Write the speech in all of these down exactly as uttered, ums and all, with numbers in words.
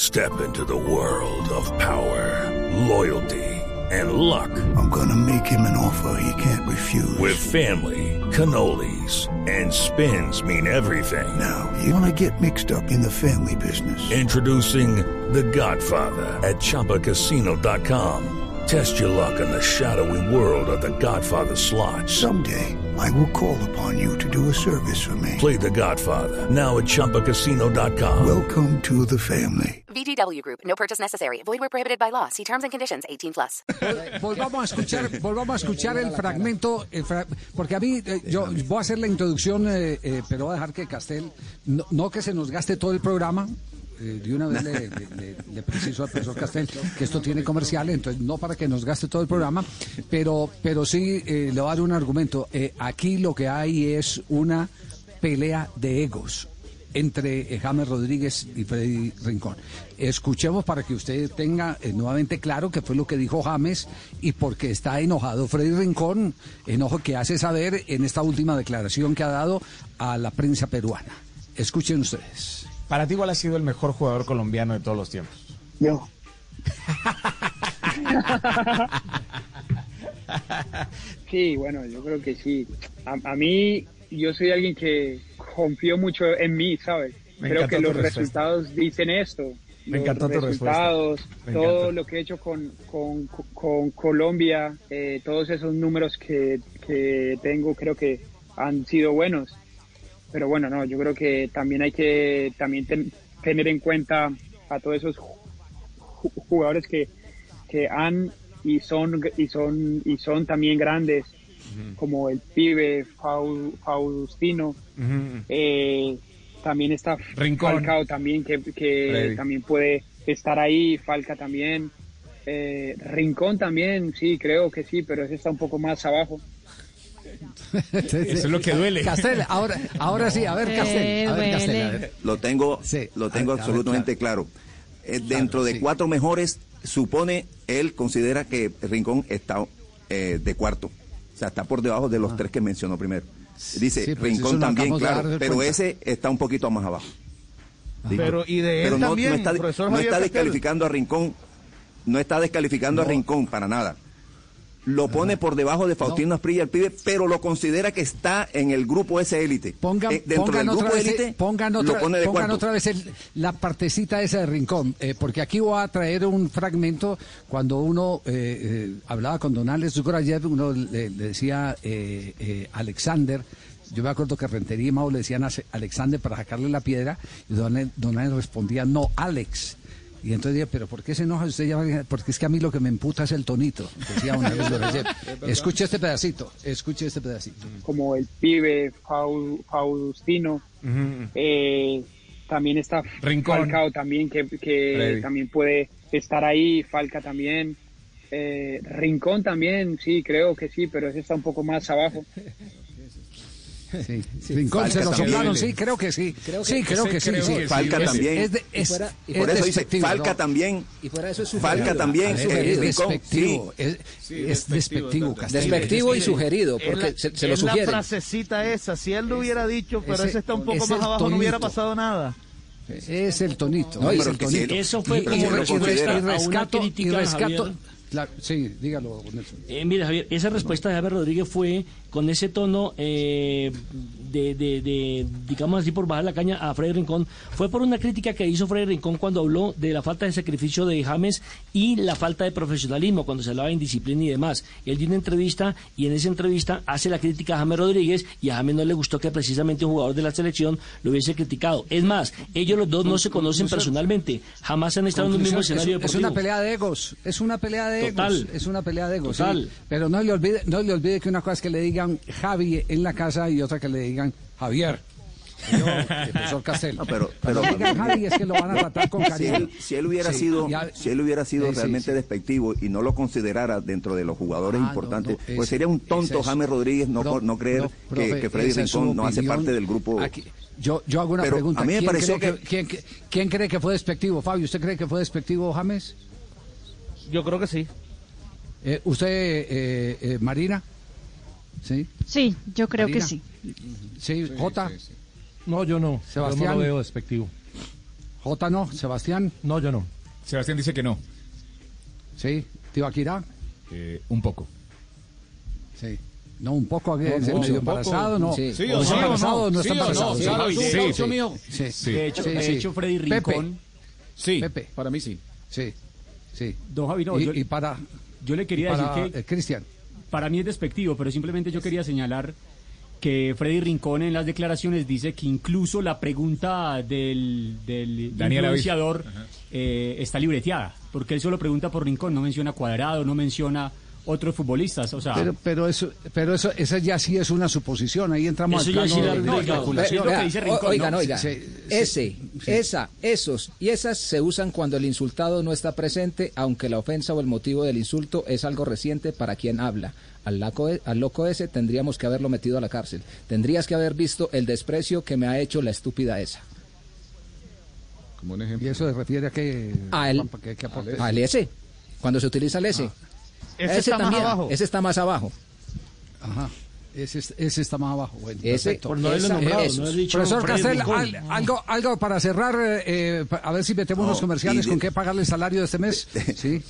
Step into the world of power, loyalty, and luck. I'm gonna make him an offer he can't refuse. With family, cannolis, and spins mean everything. Now, you wanna get mixed up in the family business. Introducing The Godfather at Chumba Casino dot com. Test your luck in the shadowy world of The Godfather slot. Someday, I will call upon you to do a service for me. Play The Godfather now at Chumba Casino dot com. Welcome to the family. V G W Group. No purchase necessary. Void where prohibited by law. See terms and conditions. eighteen plus. Volvamos a escuchar, volvamos a escuchar el fragmento, el fra porque a mí, eh, yo voy a hacer la introducción, eh, eh, pero voy a dejar que Castel, no, no que se nos gaste todo el programa. Eh, de una vez le, le, le preciso al profesor Castel que esto tiene comerciales, entonces no para que nos gaste todo el programa, pero, pero sí eh, le voy a dar un argumento. Eh, aquí lo que hay es una pelea de egos entre eh, James Rodríguez y Freddy Rincón. Escuchemos para que usted tenga eh, nuevamente claro qué fue lo que dijo James y por qué está enojado Freddy Rincón, enojo que hace saber en esta última declaración que ha dado a la prensa peruana. Escuchen ustedes. Para ti, ¿cuál ha sido el mejor jugador colombiano de todos los tiempos? Yo. Sí, bueno, yo creo que sí. A, a mí, yo soy alguien que confío mucho en mí, ¿sabes? Me creo que los respuesta. resultados dicen esto. Me los encantó tu resultados, Me todo encanta. lo que he hecho con, con, con Colombia, eh, todos esos números que, que tengo, creo que han sido buenos. Pero bueno, no, yo creo que también hay que también ten, tener en cuenta a todos esos ju jugadores que, que han y son y son y son también grandes, uh-huh. como el pibe Faustino, Faustino uh-huh. eh, también está Rincón. Falcao también que, que también puede estar ahí, Falca también, eh, Rincón también, sí, creo que sí, pero ese está un poco más abajo. Eso es lo que duele. Castel, ahora, ahora no. sí, a ver, Castel. A ver, Castel, a ver. Lo tengo, sí, lo tengo ver, absolutamente ver, claro. claro. Eh, dentro claro, de sí. cuatro mejores, supone, él considera que Rincón está eh, de cuarto. O sea, está por debajo de los ah. tres que mencionó primero. Dice, sí, pues Rincón también, claro, pero cuenta. Ese está un poquito más abajo. Pero, y de él pero no, también, no está, profesor no Javier está Castel. descalificando a Rincón, no está descalificando no. a Rincón para nada. Lo pone por debajo de Faustino no. Asprilla, el pibe, pero lo considera que está en el grupo ese élite. Pongan, eh, dentro pongan del grupo otra élite, vez, pongan otra, lo pone de pongan cuarto. otra vez el, la partecita esa de Rincón, eh, porque aquí voy a traer un fragmento cuando uno eh, eh, hablaba con don Alex Gorayev, uno le, le decía eh, eh, Alexander. Yo me acuerdo que Rentería y Mau le decían a Alexander para sacarle la piedra y don, don Alex respondía, no, Alex. Y entonces dije, pero ¿por qué se enoja usted? Ya? Porque es que a mí lo que me emputa es el tonito, decía una vez Gorayev. Escuche este pedacito, escuche este pedacito. Como el pibe Faustino, uh-huh. eh, también está Rincón. Falcao también, que, que también puede estar ahí, Falca también, eh, Rincón también, sí, creo que sí, pero ese está un poco más abajo. Sí, sí. Rincón Falca se lo soplaron, sí, creo que sí. Creo que, sí, creo que sí. creo sí. que Falca sí. también. Es de, es, fuera, y por es eso dice Falca ¿no? también. Y fuera eso es Falca también. Es, eh, es Rincón, despectivo. sí. Es, sí, es despectivo. Despectivo, despectivo y sugerido, porque la, se, se lo sugiere. Es la frasecita esa, si él lo hubiera dicho, pero ese, ese está un poco más abajo, tonito. No hubiera pasado nada. Es el tonito. No, es el tonito. Si eso fue y, como y, respuesta y rescato, a una crítica, y rescato, Javier. La, sí, dígalo, Nelson. Eh, mira, Javier, esa respuesta de Javier Rodríguez fue con ese tono eh, de, de, de, digamos así, por bajar la caña a Freddy Rincón. Fue por una crítica que hizo Freddy Rincón cuando habló de la falta de sacrificio de James y la falta de profesionalismo, cuando se hablaba de indisciplina y demás. Él dio una entrevista y en esa entrevista hace la crítica a James Rodríguez y a James no le gustó que precisamente un jugador de la selección lo hubiese criticado. Es más, ellos los dos no se conocen personalmente, jamás han estado en un mismo escenario es, deportivo. Es una pelea de egos, es una pelea de Total. egos, es una pelea de egos. Total. Sí. Pero no le olvide, no le olvide que una cosa es que le digan Javi en la casa y otra que le digan Javier. Yo, el profesor Castel. No, pero, pero no digan Javi es que lo van a tratar con cariño. Si él, si él hubiera sí, sido, ya, si él hubiera sido sí, realmente sí. despectivo y no lo considerara dentro de los jugadores ah, importantes, no, no, pues ese, sería un tonto James Rodríguez no, pro, no creer pro, que, profe, que Freddy Rincón no hace parte del grupo. Aquí, yo, yo hago una pero pregunta. A mí me ¿Quién, pareció cree que... que, ¿quién, ¿Quién cree que fue despectivo, Fabio? ¿Usted cree que fue despectivo, James? Yo creo que sí. Eh, ¿Usted, eh, eh, Marina? ¿Sí? Sí, yo creo Marina. que sí. ¿Sí, Jota? Sí, sí, sí. No, yo no. Sebastián. Yo no lo veo despectivo. J no, Sebastián. No, yo no. Sebastián dice que no. Sí, Tibaquirá. Eh, un poco. Sí. No, un poco, no, ¿es mucho, medio embarazado? No. Sí, sí, ¿O o está sí, embarazado o no sí, está embarazado? sí, Sí, sí, sí, mío. sí, sí. De hecho, Sí, de sí. hecho Freddy Pepe. Rincón. Sí, Pepe. para mí sí. Sí, sí. Don Javi, no, y, yo, y para, yo le quería para, decir que... Eh, Cristian. Para mí es despectivo, pero simplemente yo quería señalar que Freddy Rincón en las declaraciones dice que incluso la pregunta del, del Daniel influenciador eh, está libreteada, porque él solo pregunta por Rincón, no menciona Cuadrado, no menciona otros futbolistas, o sea... Pero, pero eso, pero eso, esa ya sí es una suposición, ahí entramos Eso al ya plano sí de la- la especulación. es lo que dice Rincón, Oigan, ¿no? oigan, Sí, sí, ese, sí. esa, esos y esas se usan cuando el insultado no está presente, aunque la ofensa o el motivo del insulto es algo reciente para quien habla. Al loco, al loco ese tendríamos que haberlo metido a la cárcel. Tendrías que haber visto el desprecio que me ha hecho la estúpida esa. Como un ejemplo. ¿Y eso se refiere a qué? A él. ¿Qué- qué aporte? Al ese, cuando se utiliza el ese. Ese está más también, abajo. ese está más abajo. Ajá. Ese, es- ese está más abajo. Bueno, Ese, perfecto. Por no haberlo esa- nombrado, esos. no haber dicho Profesor Freddy Castel, Rincón. al- algo, algo para cerrar, eh, pa- a ver si metemos No, unos comerciales, y de- ¿con qué pagarle el salario de este mes? Sí.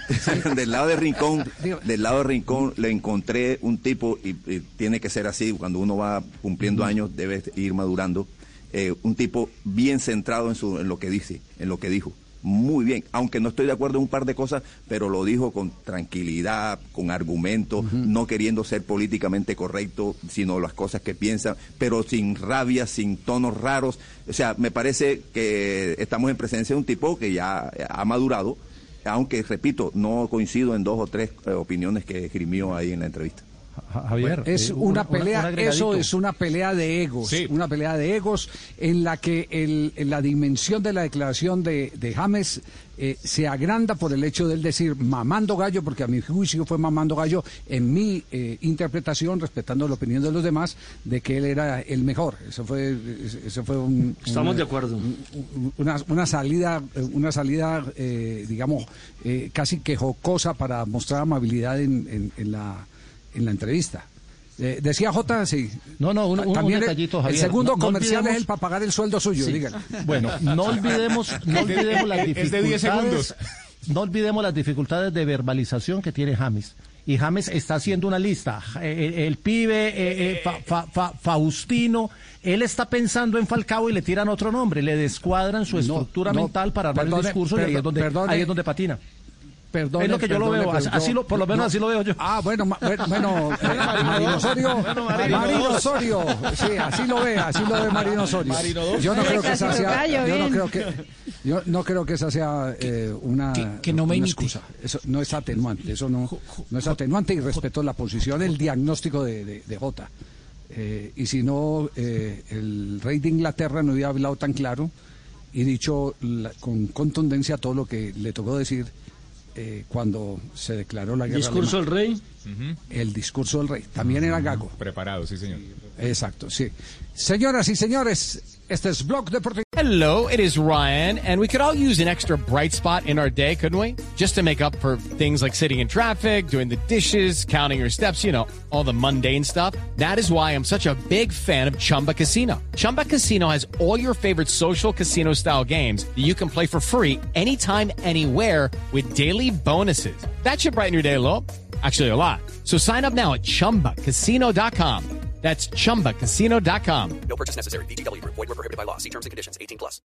Del lado de Rincón, Diga. del lado de Rincón le encontré un tipo, y, y tiene que ser así, cuando uno va cumpliendo años debe ir madurando, eh, un tipo bien centrado en, su, en lo que dice, en lo que dijo. Muy bien, aunque no estoy de acuerdo en un par de cosas, pero lo dijo con tranquilidad, con argumentos, no queriendo ser políticamente correcto, sino las cosas que piensa, pero sin rabia, sin tonos raros. O sea, me parece que estamos en presencia de un tipo que ya ha madurado, aunque, repito, no coincido en dos o tres eh, opiniones que esgrimió ahí en la entrevista. Javier, Es eh, una un- pelea, un agregadito. eso es una pelea de egos, Sí. una pelea de egos en la que el, en la dimensión de la declaración de, de James eh, se agranda por el hecho de él decir mamando gallo, porque a mi juicio fue mamando gallo en mi eh, interpretación, respetando la opinión de los demás, de que él era el mejor. Eso fue, eso fue un, Estamos un- de acuerdo. un- una, una salida, una salida, eh, digamos, eh, casi que jocosa para mostrar amabilidad en, en, en la en la entrevista. Eh, decía Jota, sí. No, no, un, un, También un el- detallito, el Javier. segundo No- no comercial olvidemos- es el para pagar el sueldo suyo, Sí. díganlo. Bueno, no olvidemos, no olvidemos las Es de dificultades. diez segundos. No olvidemos las dificultades de verbalización que tiene James. Y James está haciendo una lista. Eh, El, el pibe, eh, eh, Fa- Fa- Fa- Faustino, él está pensando en Falcao y le tiran otro nombre, le descuadran su No, estructura no, mental para armar perdone, el discurso y ahí perdo- es donde, perdone. ahí es donde patina. Perdone, Es lo que yo lo perdone, veo, pero así- yo- así lo- por lo menos no. así lo veo yo. Ah, bueno, ma- bueno, bueno, eh, Marino Osorio, Bueno, Marino Marino dos. Osorio, sí, así lo ve, así lo ve Marino Osorio. Marino dos. Yo no Ay, creo que casi esa sea, tocayo, yo no bien. creo que, yo no creo que esa sea eh, una, que- que no me una imite. excusa. Eso no es atenuante, eso no, no es atenuante y respeto la posición, el diagnóstico de, de, de Jota. Eh, y si no, eh, el rey de Inglaterra no hubiera hablado tan claro y dicho la- con contundencia todo lo que le tocó decir eh, cuando se declaró la guerra. Discurso del alemana. rey. El discurso del rey. También era gago. Preparado, sí, señor. Exacto, sí. Señoras y señores, este es Blog Deportivo. Hello, it is Ryan, and we could all use an extra bright spot in our day, couldn't we? Just to make up for things like sitting in traffic, doing the dishes, counting your steps, you know, all the mundane stuff. That is why I'm such a big fan of Chumba Casino. Chumba Casino has all your favorite social casino style games that you can play for free anytime, anywhere with daily bonuses. That should brighten your day a little. Actually, a lot. So sign up now at chumba casino dot com. That's chumba casino dot com. No purchase necessary. V G W Group. Void where prohibited by law. See terms and conditions. eighteen plus.